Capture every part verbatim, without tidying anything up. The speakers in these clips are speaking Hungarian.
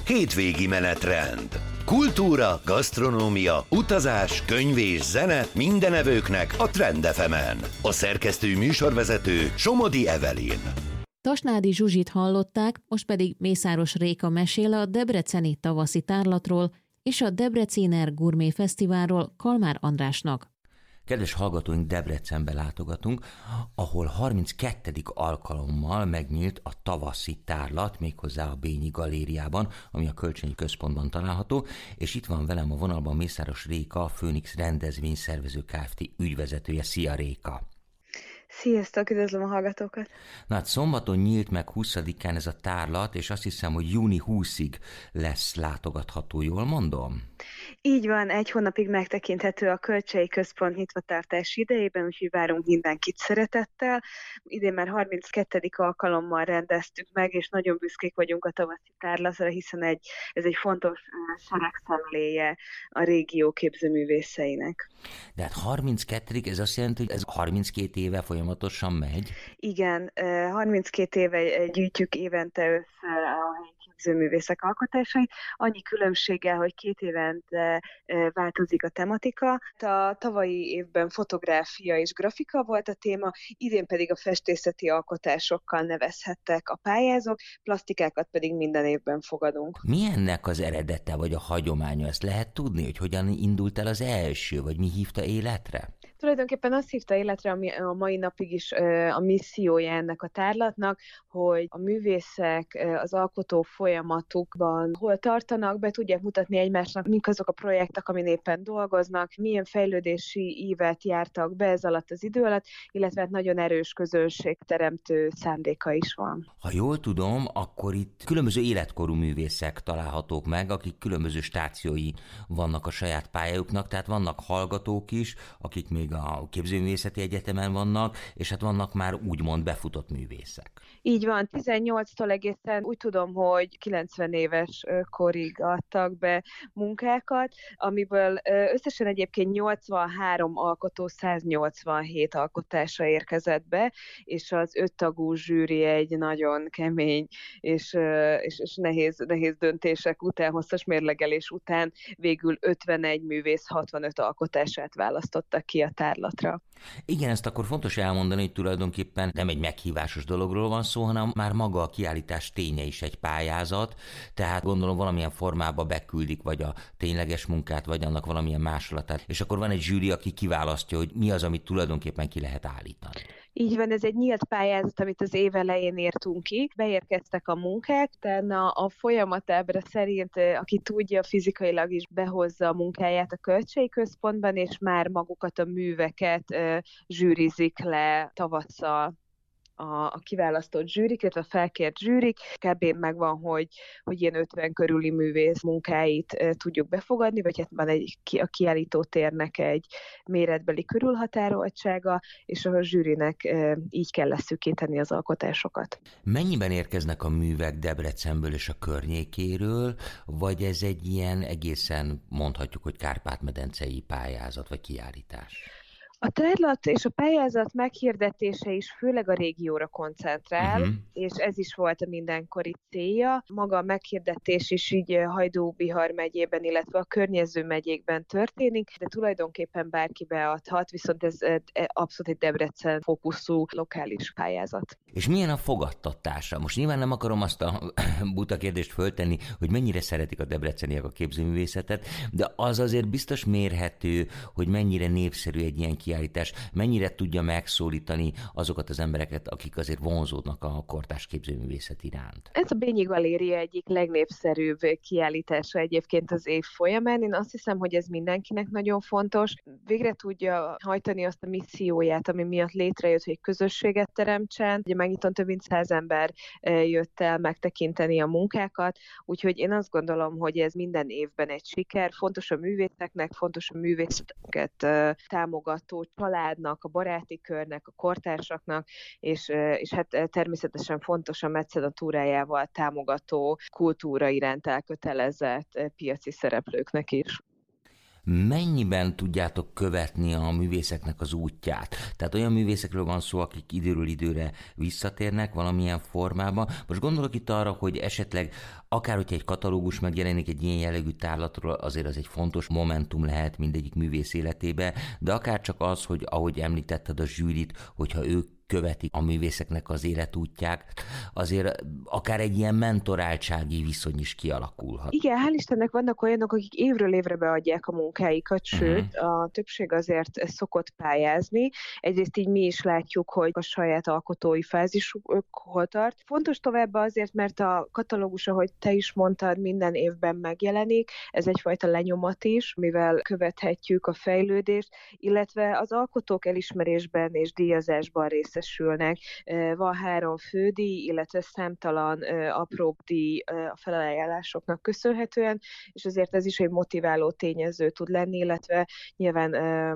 Hétvégi menetrend. Kultúra, gasztronómia, utazás, könyv és zene minden evőknek a Trend ef emen. A szerkesztő műsorvezető Somodi Evelyn. Tasnádi Zsuzsit hallották, most pedig Mészáros Réka mesél a debreceni tavaszi tárlatról és a Debreciner Gurmé Fesztiválról Kalmár Andrásnak. Kedves hallgatóink, Debrecenbe látogatunk, ahol harminckettedik alkalommal megnyílt a tavaszi tárlat, méghozzá a Bényi Galériában, ami a Kölcsönyi Központban található, és itt van velem a vonalban Mészáros Réka, a Főnix rendezvényszervező Kft. Ügyvezetője. Szia, Réka! Sziasztok, üdvözlöm a hallgatókat! Na hát szombaton nyílt meg huszadikán ez a tárlat, és azt hiszem, hogy júni huszadikáig lesz látogatható, jól mondom? Így van, egy hónapig megtekinthető a Kölcsei Központ nyitvatartási idejében, úgyhogy várunk mindenkit szeretettel. Idén már harminckettedik alkalommal rendeztük meg, és nagyon büszkék vagyunk a tavaszi tárlatra, hiszen egy, ez egy fontos seregszemléje a régió képzőművészeinek. De hát harminckettedik ez azt jelenti, hogy ez harminckét éve folyamatosan megy? Igen, harminckét éve gyűjtjük évente össze a helyi képzőművészek alkotásait, annyi különbséggel, hogy két évente változik a tematika. A tavalyi évben fotográfia és grafika volt a téma, idén pedig a festészeti alkotásokkal nevezhettek a pályázók, plastikákat pedig minden évben fogadunk. Mi ennek az eredete vagy a hagyománya? Ezt lehet tudni, hogy hogyan indult el az első, vagy mi hívta életre? Tulajdonképpen azt hívta életre, ami a mai napig is a missziója ennek a tárlatnak, hogy a művészek az alkotó folyamatukban hol tartanak, be tudják mutatni egymásnak, mik azok a projektek, amin éppen dolgoznak, milyen fejlődési ívet jártak be ez alatt az idő alatt, illetve hát nagyon erős közönségteremtő szándéka is van. Ha jól tudom, akkor itt különböző életkorú művészek találhatók meg, akik különböző stációi vannak a saját pályájuknak, tehát vannak hallgatók is, akik még a Képzőművészeti Egyetemen vannak, és hát vannak már úgymond befutott művészek. Így van, tizennyolctól egészen úgy tudom, hogy kilencven éves korig adtak be munkákat, amiből összesen egyébként nyolcvanhárom alkotó száznyolcvanhét alkotásra érkezett be, és az öttagú zsűri egy nagyon kemény és, és, és nehéz, nehéz döntések után, hosszas mérlegelés után végül ötvenegy művész hatvanöt alkotását választottak ki a tárlatra. Igen, ezt akkor fontos elmondani, hogy tulajdonképpen nem egy meghívásos dologról van szó, hanem már maga a kiállítás ténye is egy pályázat, tehát gondolom valamilyen formában beküldik vagy a tényleges munkát, vagy annak valamilyen másolatát, és akkor van egy zsűri, aki kiválasztja, hogy mi az, amit tulajdonképpen ki lehet állítani. Így van, ez egy nyílt pályázat, amit az év elején írtunk ki. Beérkeztek a munkák, utána a folyamatábra szerint, aki tudja, fizikailag is behozza a munkáját a Kölcsei Központban, és már magukat a műveket zsűrizik le tavasszal a, a kiválasztott zsűrik, illetve a felkért zsűrik. Kb. Megvan, hogy, hogy ilyen ötven körüli művész munkáit e, tudjuk befogadni, vagy hát van egy, a kiállító térnek egy méretbeli körülhatároltsága, és a zsűrinek e, így kell leszűkíteni az alkotásokat. Mennyiben érkeznek a művek Debrecenből és a környékéről, vagy ez egy ilyen egészen mondhatjuk, hogy Kárpát-medencei pályázat vagy kiállítás? A tárlat és a pályázat meghirdetése is főleg a régióra koncentrál, uh-huh. és ez is volt a mindenkori célja. Maga a meghirdetés is így Hajdú-Bihar megyében, illetve a környező megyékben történik, de tulajdonképpen bárki beadhat, viszont ez abszolút egy Debrecen fókuszú lokális pályázat. És milyen a fogadtatása? Most nyilván nem akarom azt a buta kérdést föltenni, hogy mennyire szeretik a debreceniek a képzőművészetet, de az azért biztos mérhető, hogy mennyire népszerű egy ilyen kiállítás, mennyire tudja megszólítani azokat az embereket, akik azért vonzódnak a kortárs képzőművészet iránt. Ez a Bényi Galéria egyik legnépszerűbb kiállítása egyébként az év folyamán. Én azt hiszem, hogy ez mindenkinek nagyon fontos. Végre tudja hajtani azt a misszióját, ami miatt létrejött, hogy közösséget teremtsen. Ugye megnyitott több mint száz ember jött el megtekinteni a munkákat, úgyhogy én azt gondolom, hogy ez minden évben egy siker. Fontos a művészeknek, fontos a művészeket támogató családnak, a baráti körnek, a kortársaknak, és, és hát természetesen fontos a mecenatúrájával támogató kultúra iránt elkötelezett piaci szereplőknek is. Mennyiben tudjátok követni a művészeknek az útját? Tehát olyan művészekről van szó, akik időről időre visszatérnek valamilyen formában. Most gondolok itt arra, hogy esetleg akár, hogyha egy katalógus megjelenik egy ilyen jellegű tárlatról, azért az egy fontos momentum lehet mindegyik művész életébe, de akár csak az, hogy ahogy említetted a zsűrit, hogyha ők követik a művészeknek az életútját, azért akár egy ilyen mentoráltsági viszony is kialakulhat. Igen, hál' Istennek vannak olyanok, akik évről évre beadják a munkáikat, sőt, uh-huh. a többség azért szokott pályázni. Egyrészt így mi is látjuk, hogy a saját alkotói fázisuk hol tart. Fontos továbbá azért, mert a katalógus, ahogy te is mondtad, minden évben megjelenik. Ez egyfajta lenyomat is, mivel követhetjük a fejlődést, illetve az alkotók elismerésben és díjazásban részt részesülnek. Van három fődíj, illetve számtalan apróbb díj a felajánlásoknak köszönhetően, és azért ez is egy motiváló tényező tud lenni, illetve nyilván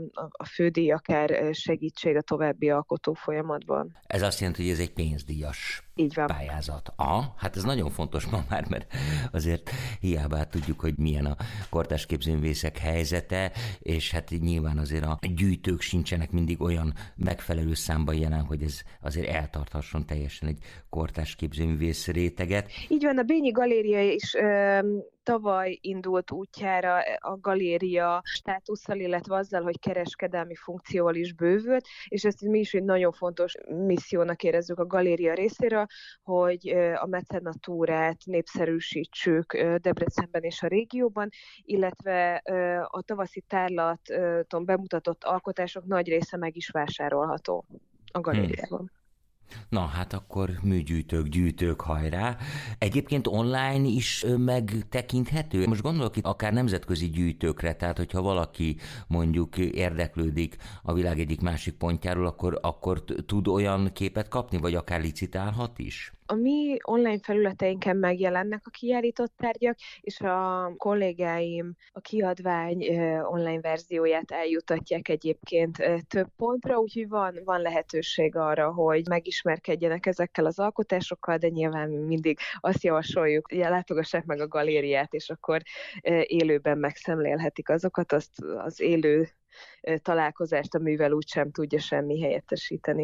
a fődíj akár segítség a további alkotó folyamatban. Ez azt jelenti, hogy ez egy pénzdíjas Így van. pályázat. Aha, hát ez nagyon fontos ma már, mert azért hiába tudjuk, hogy milyen a kortárs képzőművészek helyzete, és hát nyilván azért a gyűjtők sincsenek mindig olyan megfelelő számban jelen, hogy ez azért eltarthasson teljesen egy kortárs képzőművész réteget. Így van, a Bényi Galéria is ö, tavaly indult útjára a galéria státusszal, illetve azzal, hogy kereskedelmi funkcióval is bővült, és ezt mi is egy nagyon fontos missziónak érezzük a galéria részéről, hogy a mecenatúrát népszerűsítsük Debrecenben és a régióban, illetve a tavaszi tárlaton bemutatott alkotások nagy része meg is vásárolható a galériában. Hmm. Na, hát akkor műgyűjtők, gyűjtők, hajrá. Egyébként online is megtekinthető? Most gondolok itt akár nemzetközi gyűjtőkre, tehát hogyha valaki mondjuk érdeklődik a világ egyik másik pontjáról, akkor, akkor tud olyan képet kapni, vagy akár licitálhat is? A mi online felületeinken megjelennek a kiállított tárgyak, és a kollégáim a kiadvány online verzióját eljutatják egyébként több pontra, úgyhogy van, van lehetőség arra, hogy megismerkedjenek ezekkel az alkotásokkal, de nyilván mindig azt javasoljuk, hogy látogassák meg a galériát, és akkor élőben megszemlélhetik azokat, azt az élő találkozást a művel úgysem tudja semmi helyettesíteni.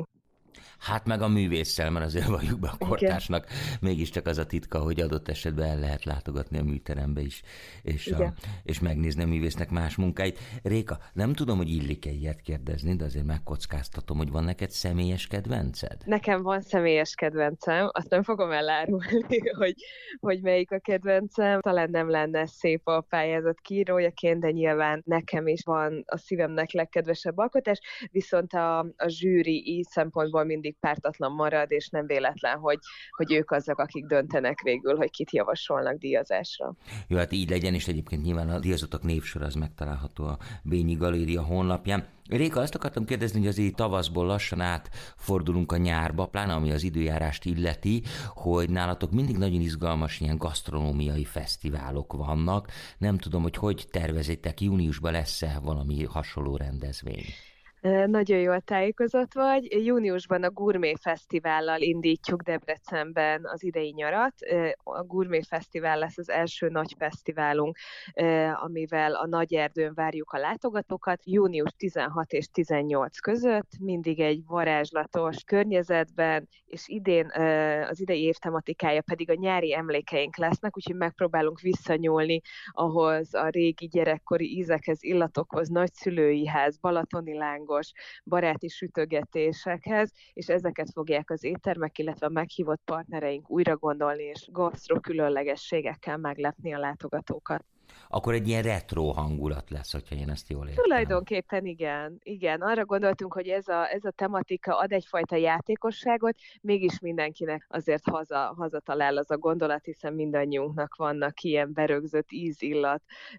Hát meg a művésszel, mert azért valljuk be a kortársnak mégiscsak az a titka, hogy adott esetben el lehet látogatni a műterembe is, és, a, és megnézni a művésznek más munkáit. Réka, nem tudom, hogy illik-e ilyet kérdezni, de azért megkockáztatom, hogy van neked személyes kedvenced? Nekem van személyes kedvencem, azt nem fogom elárulni, hogy, hogy melyik a kedvencem. Talán nem lenne szép a pályázat kiírójaként, de nyilván nekem is van a szívemnek legkedvesebb alkotás, viszont a, a zsűri így szempontból mindig pártatlan marad, és nem véletlen, hogy, hogy ők azok, akik döntenek végül, hogy kit javasolnak díjazásra. Jó, hát így legyen, és egyébként nyilván a díjazottak névsor az megtalálható a Bényi Galéria honlapján. Réka, azt akartam kérdezni, hogy azért tavaszból lassan átfordulunk a nyárba, pláne ami az időjárást illeti, hogy nálatok mindig nagyon izgalmas ilyen gasztronómiai fesztiválok vannak. Nem tudom, hogy hogy tervezitek, júniusban lesz-e valami hasonló rendezvény? Nagyon jól tájékozott vagy. Júniusban a Gourmet Fesztivállal indítjuk Debrecenben az idei nyarat. A Gourmet Fesztivál lesz az első nagy fesztiválunk, amivel a Nagyerdőn várjuk a látogatókat. Június tizenhat és tizennyolc között, mindig egy varázslatos környezetben, és idén az idei év tematikája pedig a nyári emlékeink lesznek, úgyhogy megpróbálunk visszanyúlni ahhoz a régi gyerekkori ízekhez, illatokhoz, nagyszülői ház, balatoni lángos, baráti sütögetésekhez, és ezeket fogják az éttermek, illetve a meghívott partnereink újra gondolni, és gasztro különlegességekkel meglepni a látogatókat. Akkor egy ilyen retro hangulat lesz, hogyha én ezt jól értem. Tulajdonképpen igen. Igen, arra gondoltunk, hogy ez a, ez a tematika ad egyfajta játékosságot, mégis mindenkinek azért haza, haza talál az a gondolat, hiszen mindannyiunknak vannak ilyen berögzött ízillat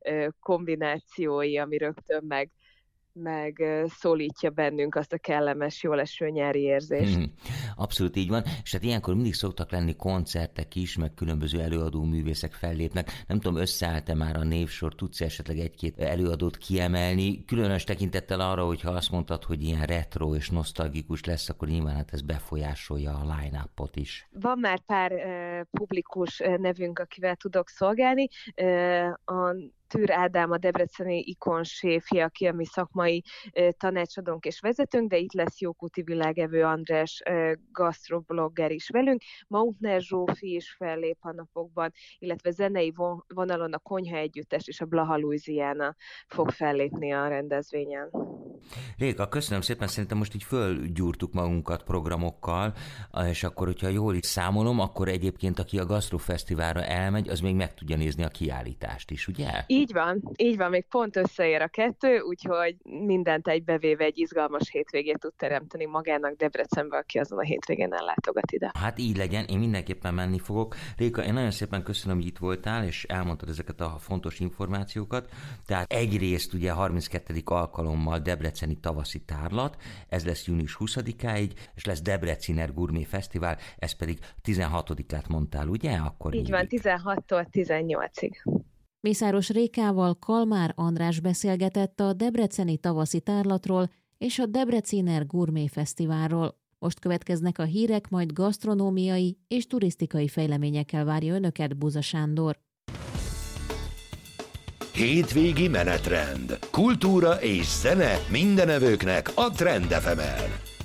kombinációi, ami rögtön meg meg szólítja bennünk azt a kellemes, jól eső nyári érzést. Hmm, abszolút így van, és hát ilyenkor mindig szoktak lenni koncertek is, meg különböző előadó művészek fellépnek. Nem tudom, összeállt-e már a névsor, tudsz esetleg egy-két előadót kiemelni, különös tekintettel arra, hogyha azt mondtad, hogy ilyen retro és nosztalgikus lesz, akkor nyilván hát ez befolyásolja a line-upot is. Van már pár uh, publikus uh, nevünk, akivel tudok szolgálni. Uh, a Tűr Ádám a debreceni Ikon séfje, aki a mi szakmai tanácsadónk és vezetőnk, de itt lesz Jókuti Világevő András gasztroblogger is velünk. Mautner Zsófi is fellép a napokban, illetve zenei vonalon a Konyha Együttes és a Blaha Louisiana fog fellépni a rendezvényen. Réka, köszönöm szépen, szerintem most így fölgyúrtuk magunkat programokkal, és akkor, hogyha jól itt számolom, akkor egyébként, aki a Gasztrofesztiválra elmegy, az még meg tudja nézni a kiállítást is, ugye? Így van, így van, még pont összeér a kettő, úgyhogy mindent egybevéve egy izgalmas hétvégét tud teremteni magának Debrecenbe, aki azon a hétvégén ellátogat ide. Hát így legyen, én mindenképpen menni fogok. Réka, én nagyon szépen köszönöm, hogy itt voltál, és elmondtad ezeket a fontos információkat. Tehát egyrészt ugye harminckettedik alkalommal Debreceni tavaszi tárlat, ez lesz június huszadikáig, és lesz Debreciner Gurmé Fesztivál, ez pedig tizenhatodikát mondtál, ugye? Akkor így van, tizenhattól tizennyolcig. Mészáros Rékával Kalmár András beszélgetett a debreceni tavaszi tárlatról és a Debreciner Gurmé Fesztiválról. Most következnek a hírek, majd gasztronómiai és turisztikai fejleményekkel várja önöket Buza Sándor. Hétvégi menetrend. Kultúra és zene mindenevőknek a Trend ef emen.